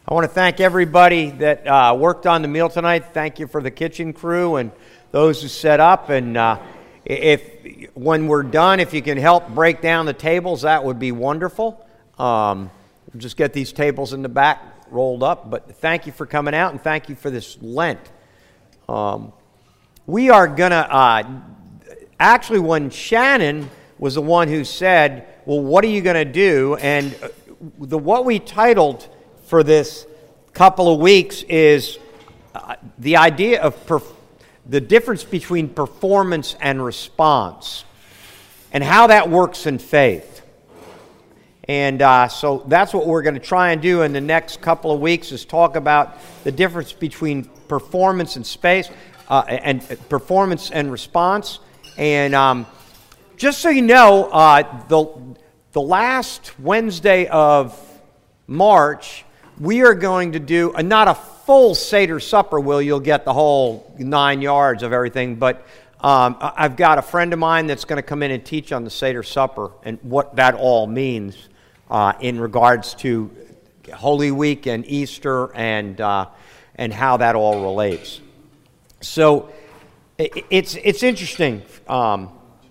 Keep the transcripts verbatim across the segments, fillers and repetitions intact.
I want to thank everybody that uh, worked on the meal tonight. Thank you for the kitchen crew and those who set up. And uh, if when we're done, if you can help break down the tables, that would be wonderful. Um, we'll just get these tables in the back rolled up. But thank you for coming out, and thank you for this Lent. Um, we are going to, uh, actually when Shannon was the one who said, well, what are you going to do? And the what we titled for this couple of weeks is uh, the idea of perf- the difference between performance and response and how that works in faith. And uh, so that's what we're going to try and do in the next couple of weeks, is talk about the difference between performance and space uh, and performance and response. And um, just so you know, uh, the the last Wednesday of March, we are going to do a, not a full Seder supper where you'll get the whole nine yards of everything, but um, I've got a friend of mine that's going to come in and teach on the Seder supper and what that all means uh, in regards to Holy Week and Easter and uh, and how that all relates. So it, it's it's interesting. Um,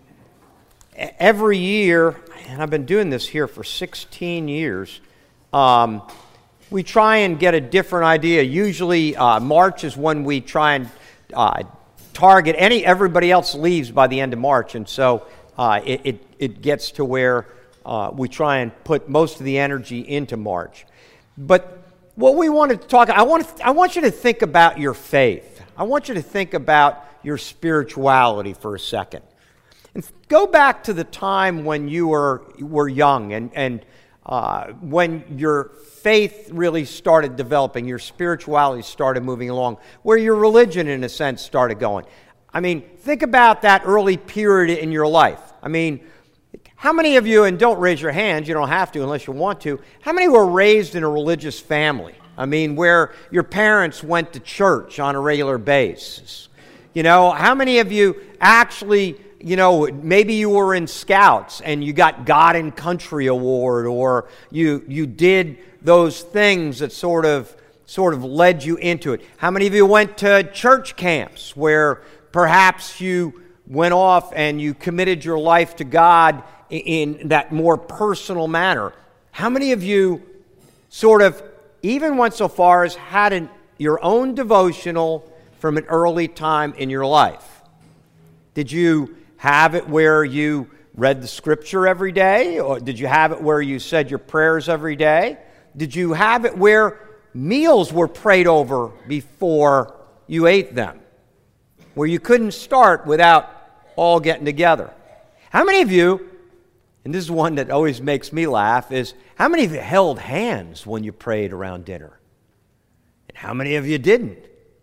every year, and I've been doing this here for sixteen years. Um, We try and get a different idea. Usually uh, March is when we try and uh, target any. Everybody else leaves by the end of March, and so uh, it, it it gets to where uh, we try and put most of the energy into March. But what we wanted to talk, I want to, I want you to think about your faith. I want you to think about your spirituality for a second, and go back to the time when you were were young and and uh, when your faith really started developing, your spirituality started moving along, where your religion, in a sense, started going. I mean, think about that early period in your life. I mean, how many of you, and don't raise your hands, you don't have to unless you want to, how many were raised in a religious family? I mean, where your parents went to church on a regular basis. You know, how many of you actually, you know, maybe you were in Scouts and you got God and Country Award, or you you did those things that sort of sort of led you into it. How many of you went to church camps where perhaps you went off and you committed your life to God in that more personal manner? How many of you sort of even went so far as had an, your own devotional from an early time in your life? Did you have it where you read the scripture every day? Or did you have it where you said your prayers every day? Did you have it where meals were prayed over before you ate them? Where you couldn't start without all getting together? How many of you, and this is one that always makes me laugh, is how many of you held hands when you prayed around dinner? And how many of you didn't?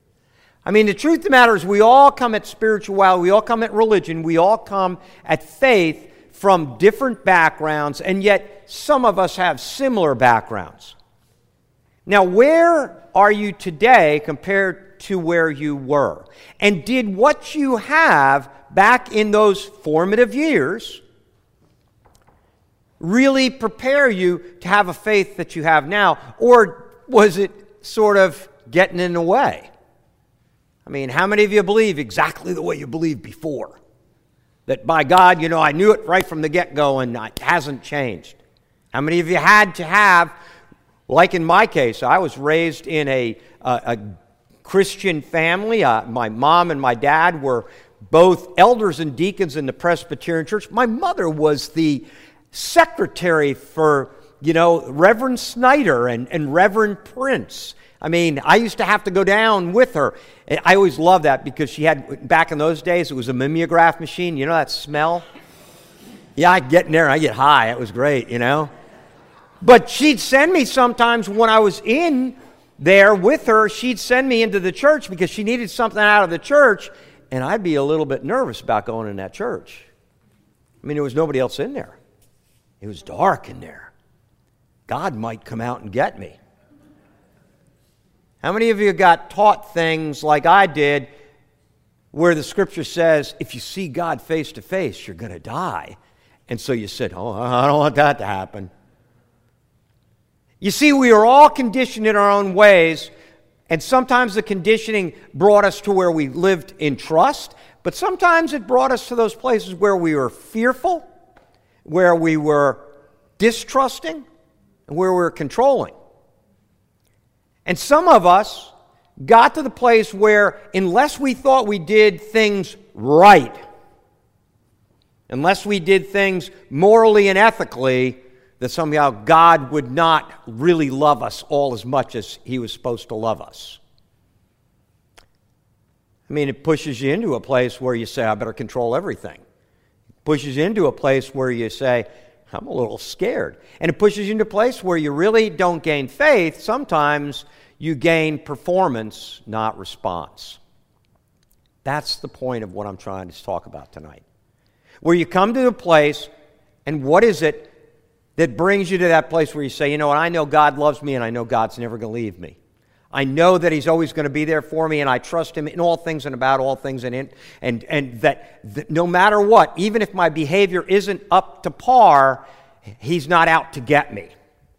I mean, the truth of the matter is we all come at spirituality, we all come at religion, we all come at faith from different backgrounds, and yet some of us have similar backgrounds. Now, where are you today compared to where you were? And did what you have back in those formative years really prepare you to have a faith that you have now? Or was it sort of getting in the way? I mean, how many of you believe exactly the way you believed before? That by God, you know, I knew it right from the get-go and it hasn't changed. How many of you had to have, like in my case, I was raised in a, a, a Christian family. Uh, my mom and my dad were both elders and deacons in the Presbyterian Church. My mother was the secretary for, you know, Reverend Snyder and, and Reverend Prince. I mean, I used to have to go down with her. I always loved that because she had, back in those days, it was a mimeograph machine. You know that smell? Yeah, I'd get in there and I'd get high. It was great, you know? But she'd send me sometimes when I was in there with her, she'd send me into the church because she needed something out of the church, and I'd be a little bit nervous about going in that church. I mean, there was nobody else in there. It was dark in there. God might come out and get me. How many of you got taught things like I did where the scripture says, if you see God face to face, you're going to die? And so you said, oh, I don't want that to happen. You see, we are all conditioned in our own ways, and sometimes the conditioning brought us to where we lived in trust, but sometimes it brought us to those places where we were fearful, where we were distrusting, and where we were controlling. And some of us got to the place where, unless we thought we did things right, unless we did things morally and ethically, that somehow God would not really love us all as much as He was supposed to love us. I mean, it pushes you into a place where you say, I better control everything. It pushes you into a place where you say, I'm a little scared. And it pushes you into a place where you really don't gain faith. Sometimes you gain performance, not response. That's the point of what I'm trying to talk about tonight. Where you come to a place, and what is it that brings you to that place where you say, you know what, I know God loves me, and I know God's never going to leave me. I know that He's always going to be there for me, and I trust Him in all things and about all things, and in, and and that, that no matter what, even if my behavior isn't up to par, He's not out to get me.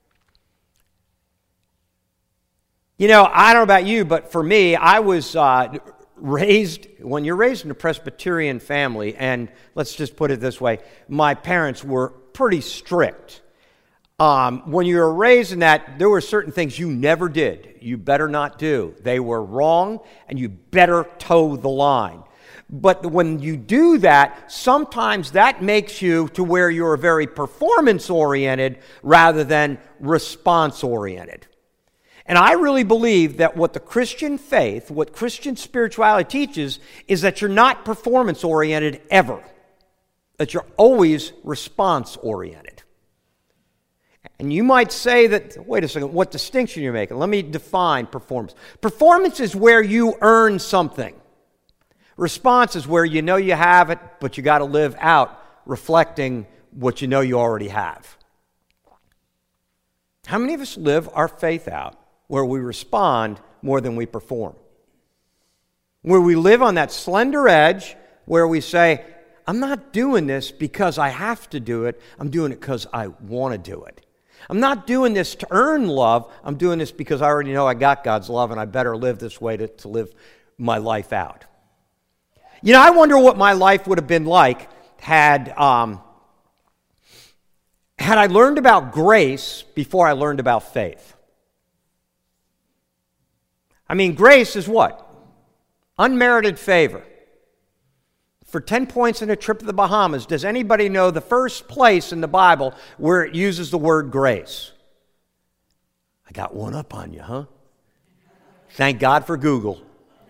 You know, I don't know about you, but for me, I was uh, raised, when you're raised in a Presbyterian family, and let's just put it this way, my parents were pretty strict. Um, when you were raised in that, there were certain things you never did. You better not do. They were wrong, and you better toe the line. But when you do that, sometimes that makes you to where you're very performance-oriented rather than response-oriented. And I really believe that what the Christian faith, what Christian spirituality teaches, is that you're not performance-oriented ever. That you're always response-oriented. And you might say that, wait a second, what distinction you're making? Let me define performance. Performance is where you earn something. Response is where you know you have it, but you got to live out reflecting what you know you already have. How many of us live our faith out where we respond more than we perform? Where we live on that slender edge where we say, I'm not doing this because I have to do it. I'm doing it because I want to do it. I'm not doing this to earn love. I'm doing this because I already know I got God's love and I better live this way to, to live my life out. You know, I wonder what my life would have been like had, um, had I learned about grace before I learned about faith. I mean, grace is what? Unmerited favor. For ten points in a trip to the Bahamas, does anybody know the first place in the Bible where it uses the word grace? I got one up on you, huh? Thank God for Google.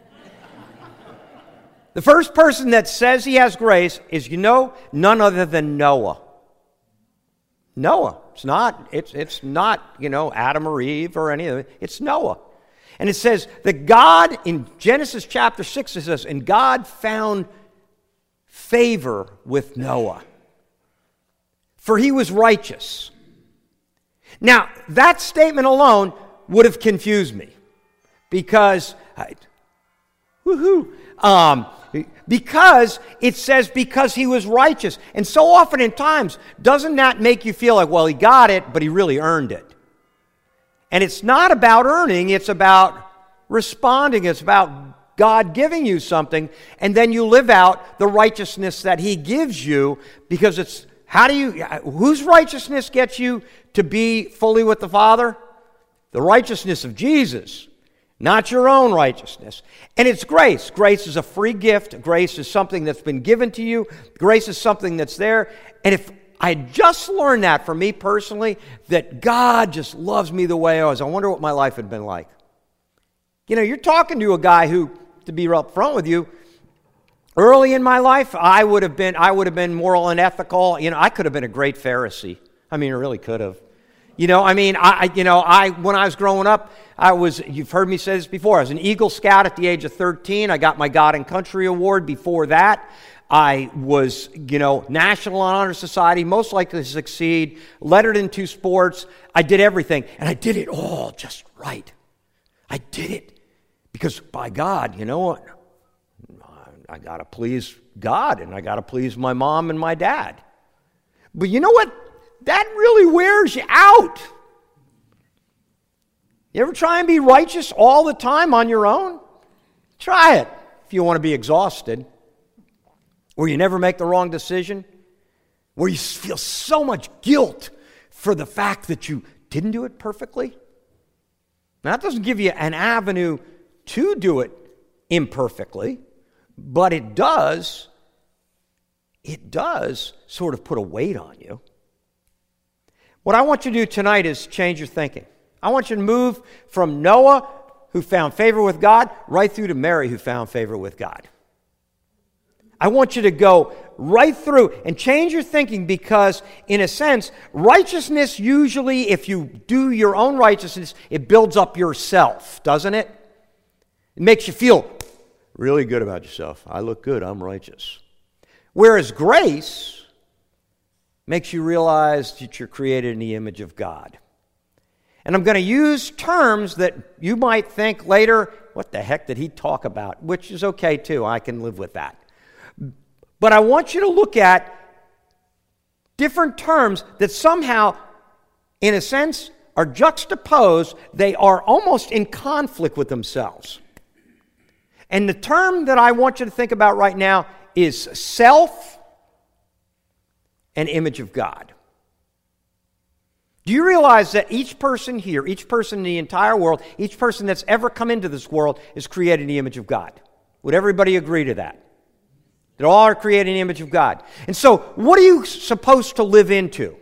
The first person that says he has grace is, you know, none other than Noah. Noah. It's not, it's, it's not, you know, Adam or Eve or any of it. It's Noah. And it says that God, in Genesis chapter six, it says, and God found favor with Noah, for he was righteous. Now, that statement alone would have confused me, because, I, woohoo, um, because it says because he was righteous. And so often in times, doesn't that make you feel like, well, he got it, but he really earned it? And it's not about earning, it's about responding, it's about God giving you something, and then you live out the righteousness that He gives you, because it's, how do you, whose righteousness gets you to be fully with the Father? The righteousness of Jesus, not your own righteousness. And it's grace. Grace is a free gift. Grace is something that's been given to you. Grace is something that's there. And if I just learned that for me personally, that God just loves me the way I was, I wonder what my life had been like. You know, you're talking to a guy who, to be up front with you, early in my life, I would have been, I would have been moral and ethical. You know, I could have been a great Pharisee. I mean, I really could have. You know, I mean, I, you know, I, when I was growing up, I was, you've heard me say this before, I was an Eagle Scout at the age of thirteen. I got my God and Country Award before that. I was, you know, National Honor Society, most likely to succeed, lettered in two sports. I did everything, and I did it all just right. I did it because, by God, you know what? I got to please God, and I got to please my mom and my dad. But you know what? That really wears you out. You ever try and be righteous all the time on your own? Try it if you want to be exhausted. Where you never make the wrong decision. Where you feel so much guilt for the fact that you didn't do it perfectly. Now, that doesn't give you an avenue to do it imperfectly, but it does, it does sort of put a weight on you. What I want you to do tonight is change your thinking. I want you to move from Noah, who found favor with God, right through to Mary, who found favor with God. I want you to go right through and change your thinking because, in a sense, righteousness usually, if you do your own righteousness, it builds up yourself, doesn't it? It makes you feel really good about yourself. I look good, I'm righteous. Whereas grace makes you realize that you're created in the image of God. And I'm going to use terms that you might think later, what the heck did he talk about? Which is okay too, I can live with that. But I want you to look at different terms that somehow, in a sense, are juxtaposed. They are almost in conflict with themselves. And the term that I want you to think about right now is self and image of God. Do you realize that each person here, each person in the entire world, each person that's ever come into this world is created in the image of God? Would everybody agree to that? That all are created in the image of God. And so, what are you supposed to live into?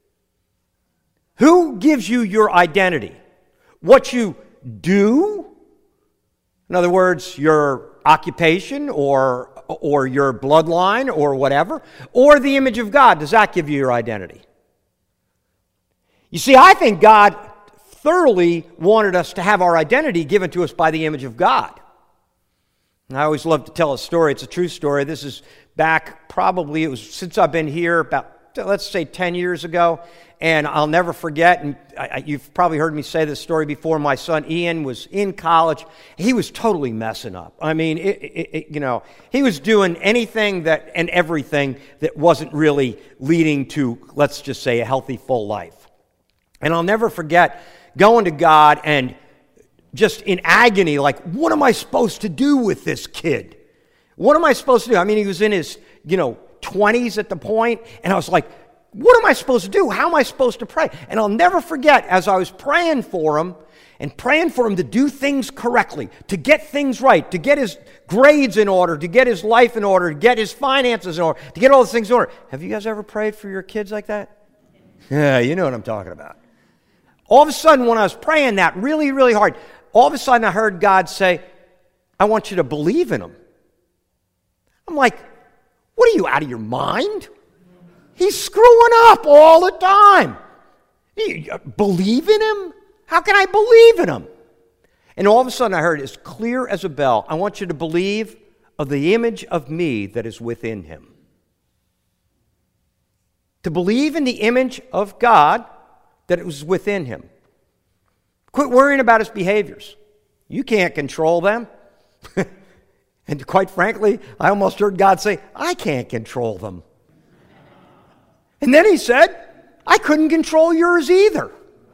Who gives you your identity? What you do? In other words, your occupation or, or your bloodline or whatever? Or the image of God, does that give you your identity? You see, I think God thoroughly wanted us to have our identity given to us by the image of God. And I always love to tell a story. It's a true story. This is back probably, it was since I've been here about, let's say, ten years ago. And I'll never forget, and I, you've probably heard me say this story before, my son Ian was in college. He was totally messing up. I mean, it, it, it, you know, he was doing anything that and everything that wasn't really leading to, let's just say, a healthy, full life. And I'll never forget going to God and just in agony, like, what am I supposed to do with this kid? What am I supposed to do? I mean, he was in his, you know, twenties at the point, and I was like, what am I supposed to do? How am I supposed to pray? And I'll never forget, as I was praying for him, and praying for him to do things correctly, to get things right, to get his grades in order, to get his life in order, to get his finances in order, to get all those things in order. Have you guys ever prayed for your kids like that? Yeah, you know what I'm talking about. All of a sudden, when I was praying that really, really hard, all of a sudden I heard God say, I want you to believe in him. I'm like, what are you, out of your mind? He's screwing up all the time. You believe in him? How can I believe in him? And all of a sudden I heard, as clear as a bell, I want you to believe of the image of me that is within him. To believe in the image of God that it was within him. Quit worrying about his behaviors. You can't control them. And quite frankly, I almost heard God say, I can't control them. And then he said, I couldn't control yours either.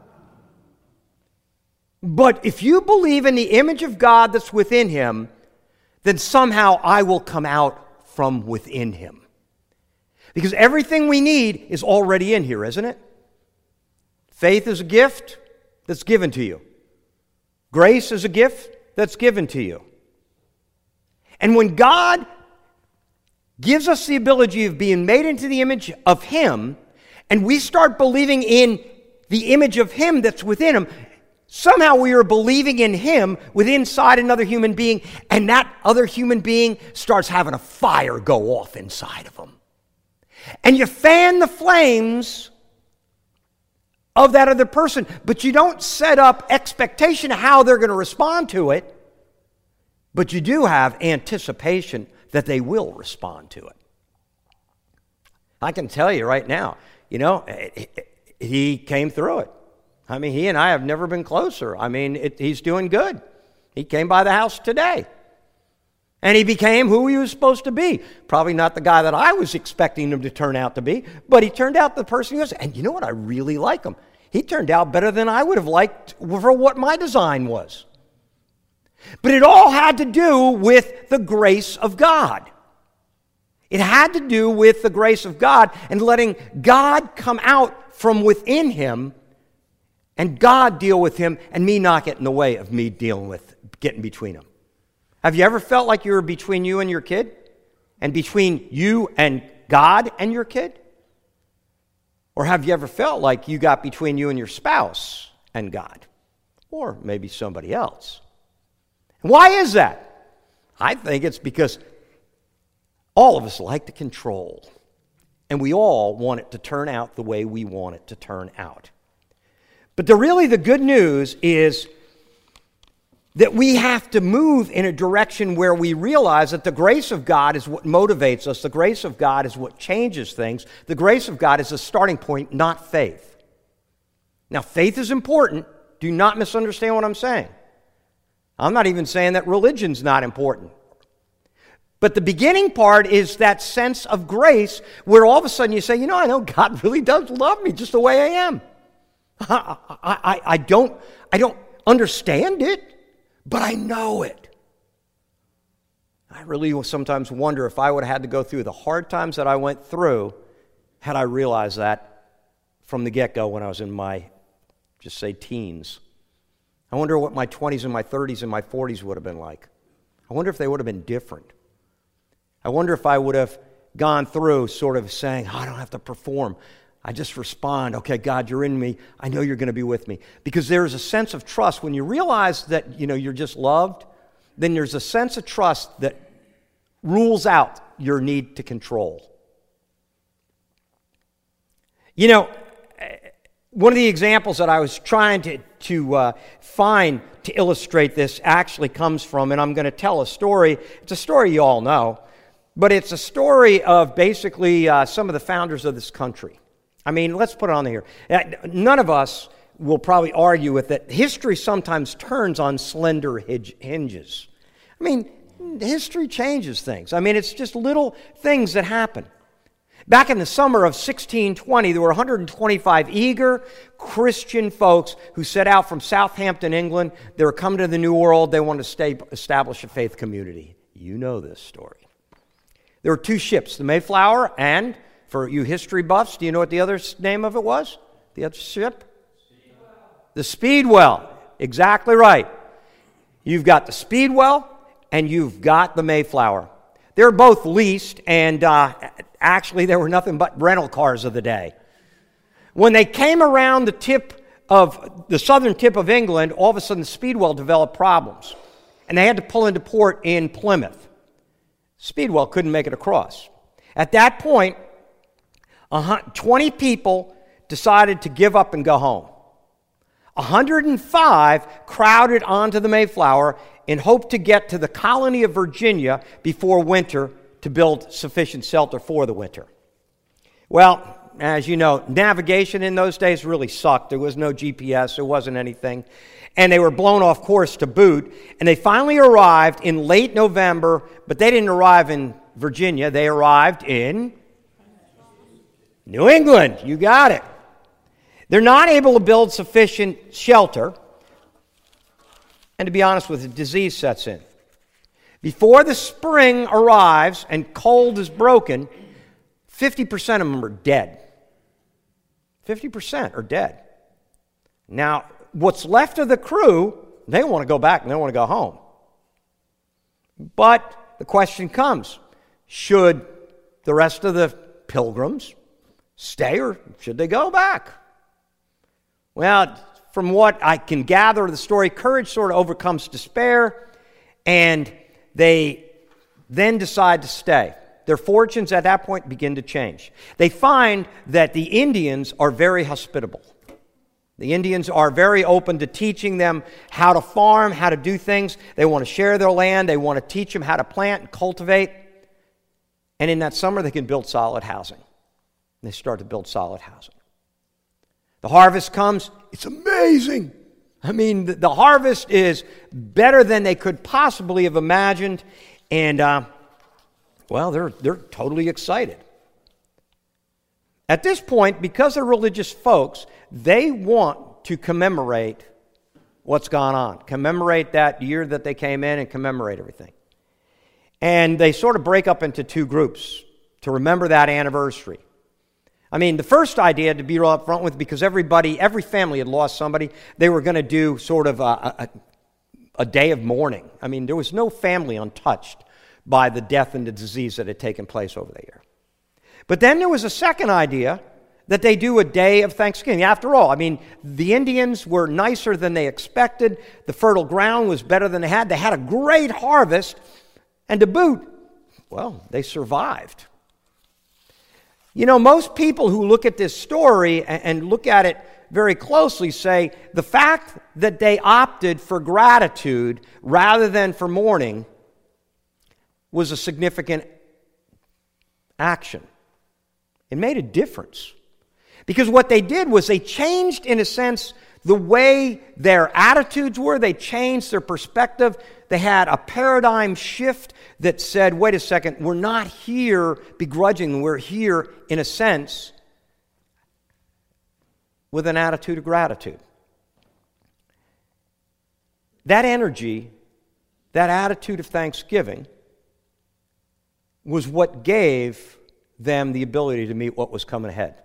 But if you believe in the image of God that's within him, then somehow I will come out from within him. Because everything we need is already in here, isn't it? Faith is a gift that's given to you. Grace is a gift that's given to you. And when God gives us the ability of being made into the image of him, and we start believing in the image of him that's within him, somehow we are believing in him with inside another human being, and that other human being starts having a fire go off inside of him. And you fan the flames of that other person, but you don't set up expectation of how they're going to respond to it, but you do have anticipation that they will respond to it. I can tell you right now, you know, he came through it. I mean, he and I have never been closer. I mean, it, he's doing good. He came by the house today. And he became who he was supposed to be. Probably not the guy that I was expecting him to turn out to be, but he turned out the person he was. And you know what? I really like him. He turned out better than I would have liked for what my design was. But it all had to do with the grace of God. It had to do with the grace of God and letting God come out from within him and God deal with him and me not get in the way of me dealing with, getting between them. Have you ever felt like you were between you and your kid? And between you and God and your kid? Or have you ever felt like you got between you and your spouse and God? Or maybe somebody else. Why is that? I think it's because all of us like to control. And we all want it to turn out the way we want it to turn out. But the really the good news is that we have to move in a direction where we realize that the grace of God is what motivates us. The grace of God is what changes things. The grace of God is a starting point, not faith. Now, faith is important. Do not misunderstand what I'm saying. I'm not even saying that religion's not important. But the beginning part is that sense of grace where all of a sudden you say, you know, I know God really does love me just the way I am. I, I, I, don't, I don't understand it, but I know it. I really sometimes wonder if I would have had to go through the hard times that I went through had I realized that from the get-go when I was in my, just say, teens. I wonder what my twenties and my thirties and my forties would have been like. I wonder if they would have been different. I wonder if I would have gone through sort of saying, oh, I don't have to perform. I just respond, okay, God, you're in me. I know you're going to be with me. Because there's a sense of trust. When you realize that, you know, you're just loved, then there's a sense of trust that rules out your need to control. You know, one of the examples that I was trying to, to uh, find to illustrate this actually comes from, and I'm going to tell a story. It's a story you all know, but it's a story of basically uh, some of the founders of this country. I mean, let's put it on here. None of us will probably argue with it. History sometimes turns on slender hinges. I mean, history changes things. I mean, it's just little things that happen. Back in the summer of sixteen twenty, there were one hundred twenty-five eager Christian folks who set out from Southampton, England. They were coming to the New World. They wanted to stay, establish a faith community. You know this story. There were two ships, the Mayflower and, for you history buffs, do you know what the other name of it was? The other ship? Speedwell. The Speedwell. Exactly right. You've got the Speedwell and you've got the Mayflower. They're both leased, and uh, actually there were nothing but rental cars of the day. When they came around the tip of the southern tip of England, all of a sudden the Speedwell developed problems, and they had to pull into port in Plymouth. Speedwell couldn't make it across. At that point, twenty people decided to give up and go home. one hundred five crowded onto the Mayflower in hope to get to the colony of Virginia before winter to build sufficient shelter for the winter. Well, as you know, navigation in those days really sucked. There was no G P S, there wasn't anything. And they were blown off course to boot. And they finally arrived in late November, but they didn't arrive in Virginia. They arrived in New England. You got it. They're not able to build sufficient shelter. And to be honest with you, disease sets in. Before the spring arrives and cold is broken, fifty percent of them are dead. fifty percent are dead. Now, what's left of the crew, they want to go back and they want to go home. But the question comes, should the rest of the pilgrims stay or should they go back? Well, from what I can gather of the story, courage sort of overcomes despair, and they then decide to stay. Their fortunes at that point begin to change. They find that the Indians are very hospitable. The Indians are very open to teaching them how to farm, how to do things. They want to share their land. They want to teach them how to plant and cultivate. And in that summer, they can build solid housing. They start to build solid housing. The harvest comes. It's amazing. I mean, the, the harvest is better than they could possibly have imagined. And, uh, well, they're, they're totally excited. At this point, because they're religious folks, they want to commemorate what's gone on, commemorate that year that they came in and commemorate everything. And they sort of break up into two groups to remember that anniversary. I mean, the first idea, to be real up front with, because everybody, every family had lost somebody, they were going to do sort of a, a, a day of mourning. I mean, there was no family untouched by the death and the disease that had taken place over the year. But then there was a second idea that they do a day of Thanksgiving. After all, I mean, the Indians were nicer than they expected. The fertile ground was better than they had. They had a great harvest. And to boot, well, they survived. You know, most people who look at this story and look at it very closely say the fact that they opted for gratitude rather than for mourning was a significant action. It made a difference. Because what they did was they changed, in a sense, the way their attitudes were. They changed their perspective. They had a paradigm shift that said, wait a second, we're not here begrudging. We're here, in a sense, with an attitude of gratitude. That energy, that attitude of thanksgiving, was what gave them the ability to meet what was coming ahead.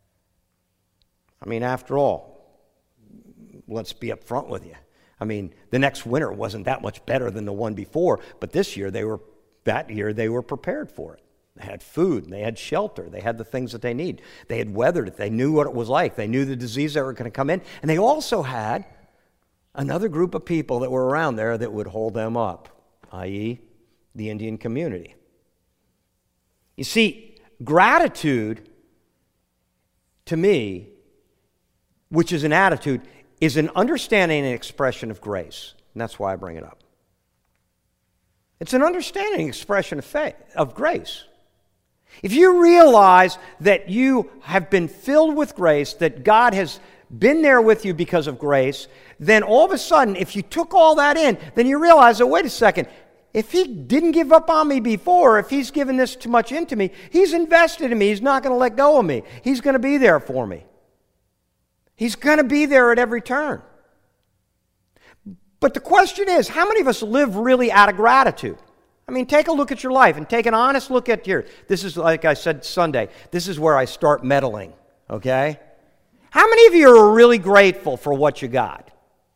I mean, after all, let's be up front with you. I mean, the next winter wasn't that much better than the one before, but this year they were, that year they were prepared for it. They had food, and they had shelter, they had the things that they need. They had weathered it, they knew what it was like, they knew the disease that were going to come in, and they also had another group of people that were around there that would hold them up, that is the Indian community. You see, gratitude, to me, which is an attitude, is an understanding and expression of grace. And that's why I bring it up. It's an understanding and expression of faith, of grace. If you realize that you have been filled with grace, that God has been there with you because of grace, then all of a sudden, if you took all that in, then you realize, oh, wait a second, if He didn't give up on me before, if He's given this too much into me, He's invested in me. He's not going to let go of me. He's going to be there for me. He's going to be there at every turn. But the question is, how many of us live really out of gratitude? I mean, take a look at your life and take an honest look at your, this is like I said Sunday, this is where I start meddling, okay? How many of you are really grateful for what you got?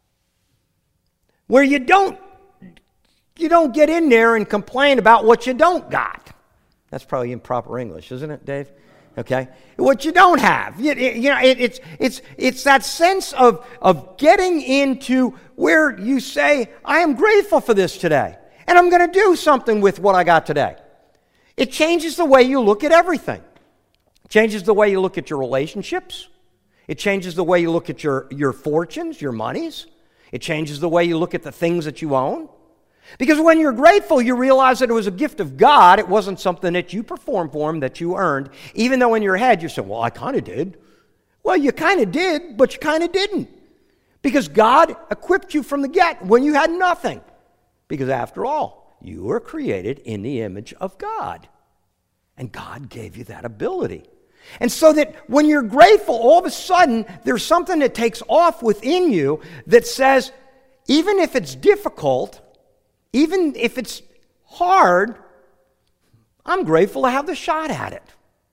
Where you don't, you don't get in there and complain about what you don't got. That's probably improper English, isn't it, Dave? Okay, what you don't have, you, you know, it, it's it's it's that sense of of getting into where you say, I am grateful for this today, and I'm going to do something with what I got today. It changes the way you look at everything. It changes the way you look at your relationships. It changes the way you look at your your fortunes, your monies. It changes the way you look at the things that you own. Because when you're grateful, you realize that it was a gift of God. It wasn't something that you performed for Him, that you earned. Even though in your head you say, well, I kind of did. Well, you kind of did, but you kind of didn't. Because God equipped you from the get when you had nothing. Because after all, you were created in the image of God. And God gave you that ability. And so that when you're grateful, all of a sudden, there's something that takes off within you that says, even if it's difficult, even if it's hard, I'm grateful to have the shot at it.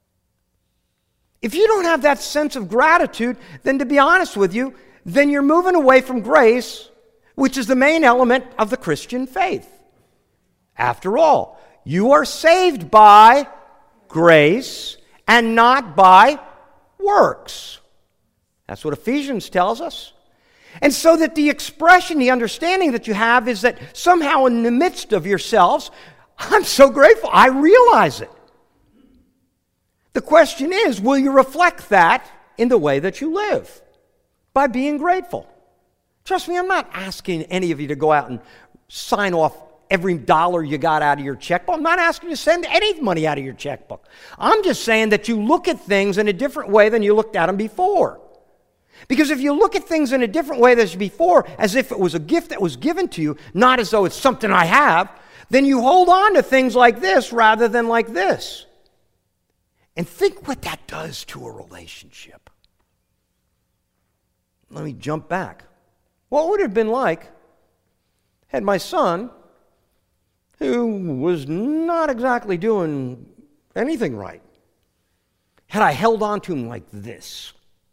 If you don't have that sense of gratitude, then to be honest with you, then you're moving away from grace, which is the main element of the Christian faith. After all, you are saved by grace and not by works. That's what Ephesians tells us. And so that the expression, the understanding that you have is that somehow in the midst of yourselves, I'm so grateful, I realize it. The question is, will you reflect that in the way that you live? By being grateful. Trust me, I'm not asking any of you to go out and sign off every dollar you got out of your checkbook. I'm not asking you to send any money out of your checkbook. I'm just saying that you look at things in a different way than you looked at them before. Because if you look at things in a different way than before, as if it was a gift that was given to you, not as though it's something I have, then you hold on to things like this rather than like this. And think what that does to a relationship. Let me jump back. What would it have been like had my son, who was not exactly doing anything right, had I held on to him like this?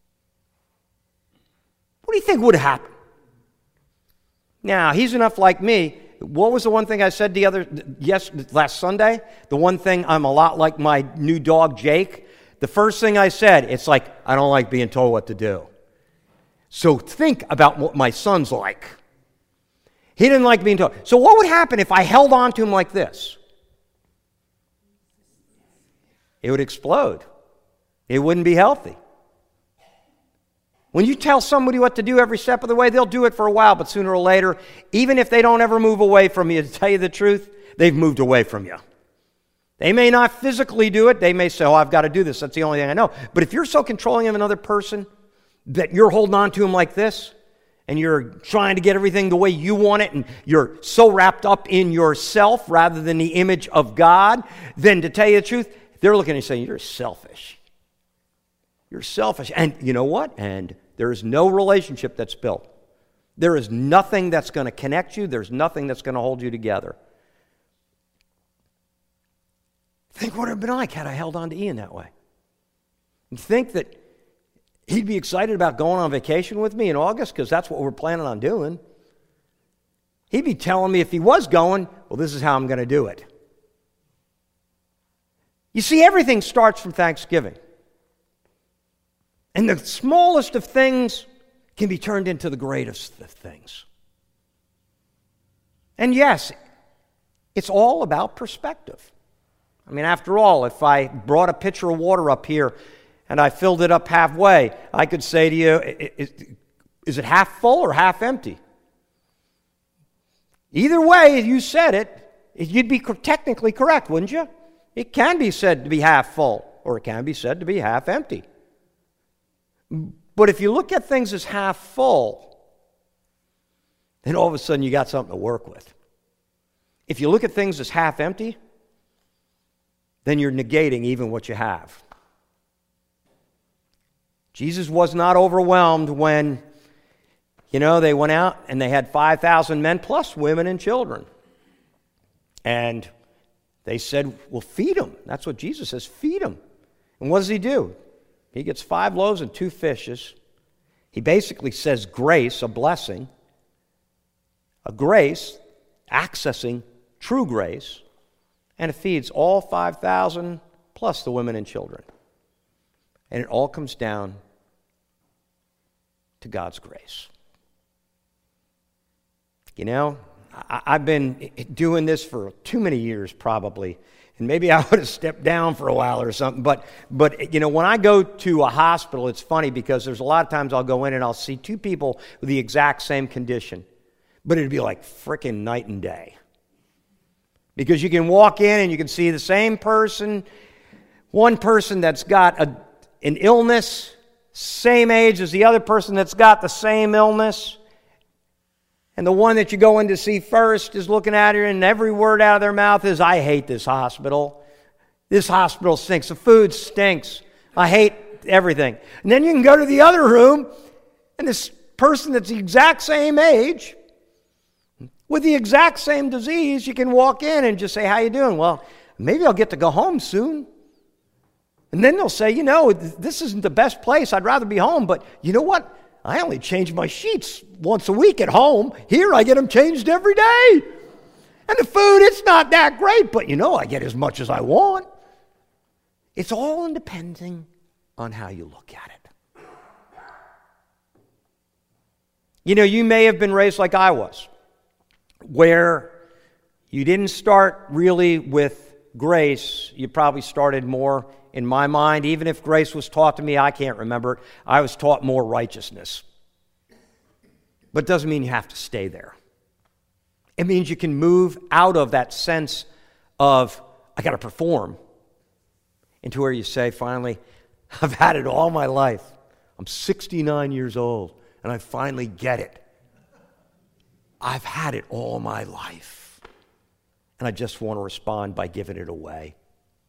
What do you think would have happened? Now, he's enough like me. What was the one thing I said the other, yes, last Sunday? The one thing, I'm a lot like my new dog, Jake. The first thing I said, it's like, I don't like being told what to do. So think about what my son's like. He didn't like being told. So what would happen if I held on to him like this? It would explode. It wouldn't be healthy. When you tell somebody what to do every step of the way, they'll do it for a while, but sooner or later, even if they don't ever move away from you, to tell you the truth, they've moved away from you. They may not physically do it. They may say, oh, I've got to do this. That's the only thing I know. But if you're so controlling of another person that you're holding on to him like this, and you're trying to get everything the way you want it, and you're so wrapped up in yourself rather than the image of God, then to tell you the truth, they're looking at you saying, you're selfish. You're selfish. And you know what? And there is no relationship that's built. There is nothing that's going to connect you. There's nothing that's going to hold you together. Think what it would have been like had I held on to Ian that way. And think that he'd be excited about going on vacation with me in August because that's what we're planning on doing. He'd be telling me if he was going, well, this is how I'm going to do it. You see, everything starts from Thanksgiving. And the smallest of things can be turned into the greatest of things. And yes, it's all about perspective. I mean, after all, if I brought a pitcher of water up here and I filled it up halfway, I could say to you, is it half full or half empty? Either way, you said it, you'd be technically correct, wouldn't you? It can be said to be half full, or it can be said to be half empty. But if you look at things as half full, then all of a sudden you got something to work with. If you look at things as half empty, then you're negating even what you have. Jesus was not overwhelmed when, you know, they went out and they had five thousand men plus women and children. And they said, well, feed them. That's what Jesus says, feed them. And what does he do? He gets five loaves and two fishes. He basically says grace, a blessing, a grace, accessing true grace, and it feeds all five thousand plus the women and children. And it all comes down to God's grace. You know, I, I've been doing this for too many years probably. And maybe I would have stepped down for a while or something. But, but you know, when I go to a hospital, it's funny because there's a lot of times I'll go in and I'll see two people with the exact same condition. But it'd be like frickin' night and day. Because you can walk in and you can see the same person, one person that's got a, an illness, same age as the other person that's got the same illness. And the one that you go in to see first is looking at her, and every word out of their mouth is, I hate this hospital. This hospital stinks. The food stinks. I hate everything. And then you can go to the other room, and this person that's the exact same age, with the exact same disease, you can walk in and just say, how you doing? Well, maybe I'll get to go home soon. And then they'll say, you know, this isn't the best place. I'd rather be home. But you know what? I only change my sheets once a week at home. Here I get them changed every day. And the food, it's not that great, but you know, I get as much as I want. It's all depending on how you look at it. You know, you may have been raised like I was, where you didn't start really with grace. You probably started more, in my mind, even if grace was taught to me, I can't remember it. I was taught more righteousness. But it doesn't mean you have to stay there. It means you can move out of that sense of, I got to perform, into where you say, finally, I've had it all my life. I'm sixty-nine years old, and I finally get it. I've had it all my life. And I just want to respond by giving it away.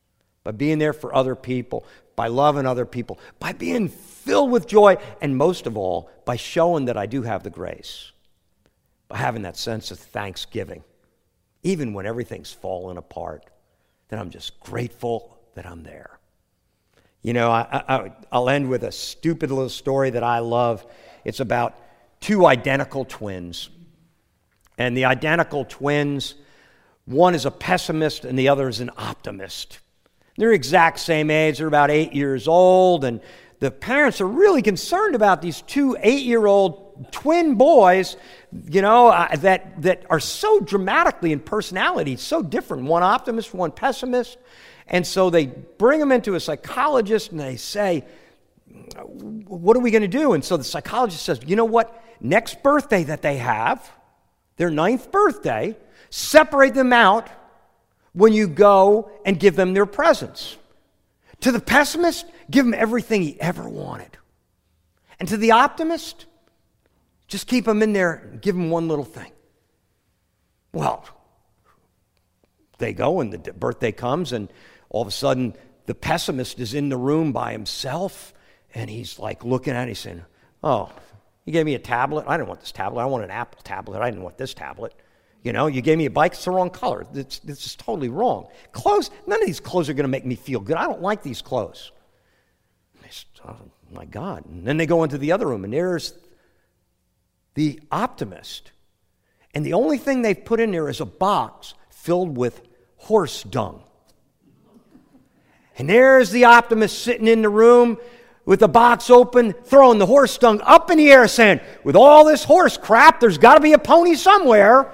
by being there for other people, by loving other people, by being filled with joy, and most of all, by showing that I do have the grace, by having that sense of thanksgiving, even when everything's falling apart, that I'm just grateful that I'm there. You know, I, I, I'll end with a stupid little story that I love. It's about two identical twins. And the identical twins, one is a pessimist and the other is an optimist. They're exact same age. They're about eight years old. And the parents are really concerned about these two eight-year-old twin boys, you know, uh, that, that are so dramatically in personality, so different. One optimist, one pessimist. And so they bring them into a psychologist and they say, what are we going to do? And so the psychologist says, you know what? Next birthday that they have, their ninth birthday, separate them out when you go and give them their presents. To the pessimist, give him everything he ever wanted. And to the optimist, just keep him in there and give him one little thing. Well, they go and the birthday comes and all of a sudden the pessimist is in the room by himself and he's like looking at it, he's saying, oh, you gave me a tablet? I didn't want this tablet. I want an Apple tablet. I didn't want this tablet. You know, you gave me a bike, it's the wrong color. This, this is totally wrong. Clothes, none of these clothes are going to make me feel good. I don't like these clothes. Said, oh, my God. And then they go into the other room, and there's the optimist. And the only thing they've put in there is a box filled with horse dung. And there's the optimist sitting in the room with the box open, throwing the horse dung up in the air, saying, with all this horse crap, there's got to be a pony somewhere.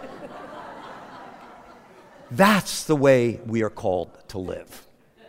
That's the way we are called to live.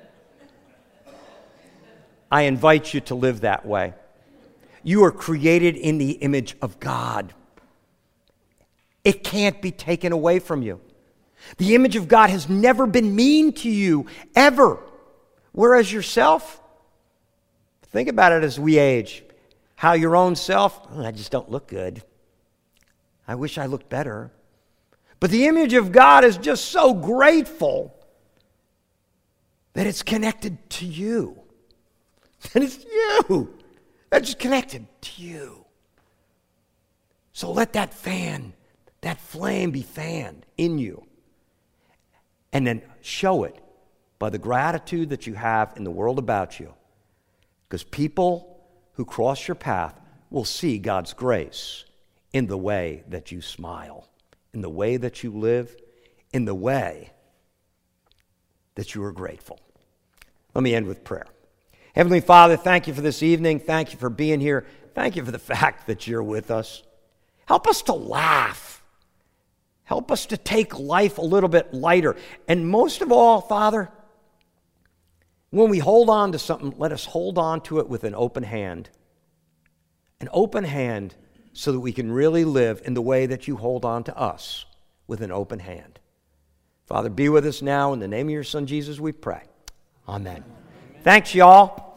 I invite you to live that way. You are created in the image of God. It can't be taken away from you. The image of God has never been mean to you, ever. Whereas yourself, think about it as we age. How your own self, oh, I just don't look good. I wish I looked better. But the image of God is just so grateful that it's connected to you. And it's you. That's connected to you. So let that fan, that flame be fanned in you. And then show it by the gratitude that you have in the world about you. Because people who cross your path will see God's grace in the way that you smile, in the way that you live, in the way that you are grateful. Let me end with prayer. Heavenly Father, thank you for this evening. Thank you for being here. Thank you for the fact that you're with us. Help us to laugh. Help us to take life a little bit lighter. And most of all, Father, when we hold on to something, let us hold on to it with an open hand. An open hand so that we can really live in the way that you hold on to us with an open hand. Father, be with us now. In the name of your Son, Jesus, we pray. Amen. Thanks, y'all.